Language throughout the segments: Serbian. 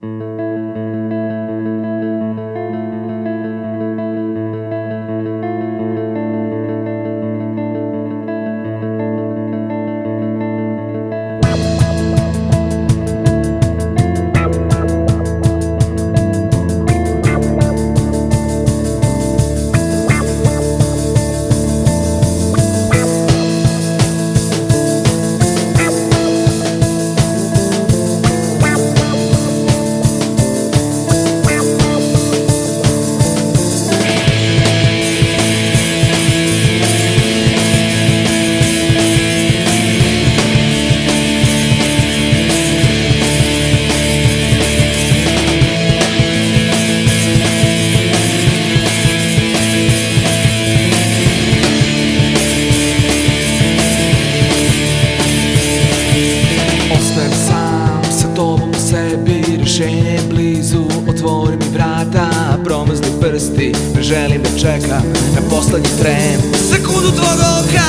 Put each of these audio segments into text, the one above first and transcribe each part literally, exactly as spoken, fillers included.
Rješenje blizu, otvori mi vrata, promrzli prsti, ne želim da čekam na poslednji tren, sekundu tvog oka.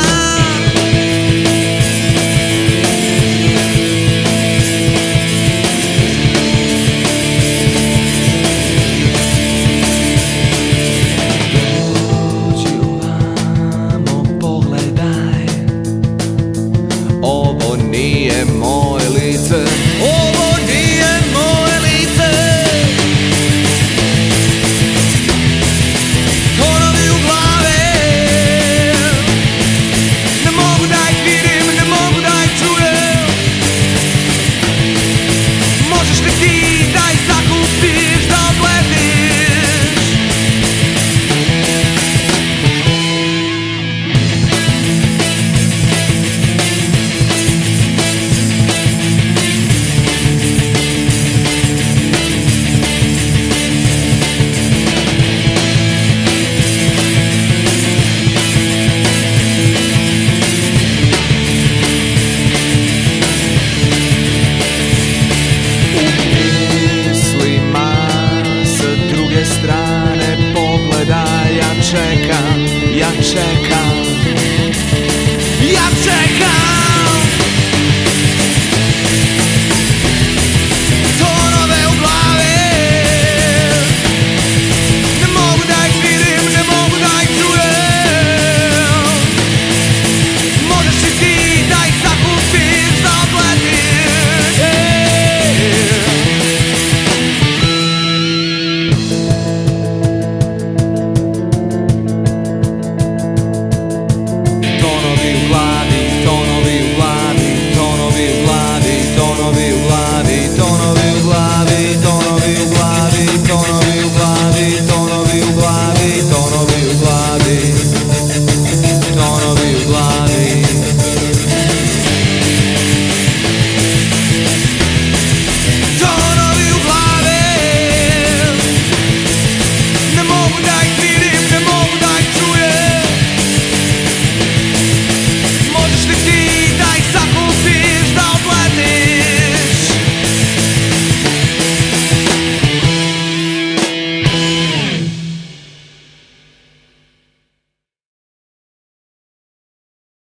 Dođi ovamo, pogledaj, ovo nije moje lice, ovo nije moje lice. Tonovi u glave, ne mogu da ih vidim, ne mogu da ih čujem. Možeš li ti da ih zakupiš, da oglediš? Strane pogledaj, ja čekam, ja čekam.